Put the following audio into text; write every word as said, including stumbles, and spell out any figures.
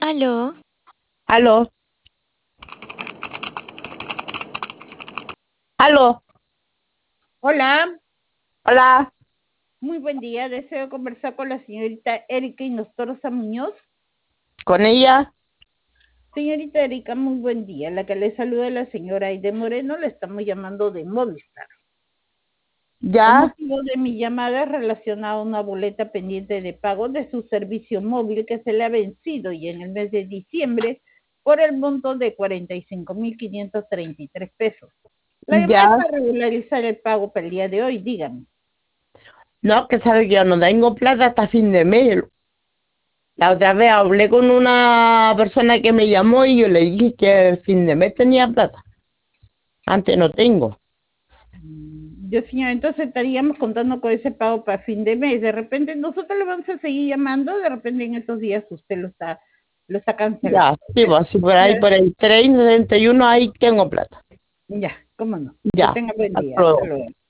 Aló, Aló, aló, Hola, hola, muy buen día. Deseo conversar con la señorita Erika Inostroza Muñoz. con ella, Señorita Erika, muy buen día. La que le saluda es la señora Aide Moreno, le estamos llamando de Movistar. El ya, motivo de mi llamada es relacionado a una boleta pendiente de pago de su servicio móvil que se le ha vencido y en el mes de diciembre por el monto de cuarenta y cinco mil quinientos treinta y tres pesos. La llamada es ya, para regularizar el pago para el día de hoy, dígame. no, que sabe que yo no tengo plata hasta fin de mes. La otra vez hablé con una persona que me llamó y yo le dije que el fin de mes tenía plata. Antes no tengo. Mm, Yo, señor, entonces estaríamos contando con ese pago para fin de mes. De repente nosotros le vamos a seguir llamando, de repente en estos días usted lo está, lo está cancelando. Ya, sí, pues si por ahí, Ya, por el treinta, treinta y uno, ahí tengo plata. ya, cómo no. Que Ya, tenga buen hasta día. Hasta luego. luego.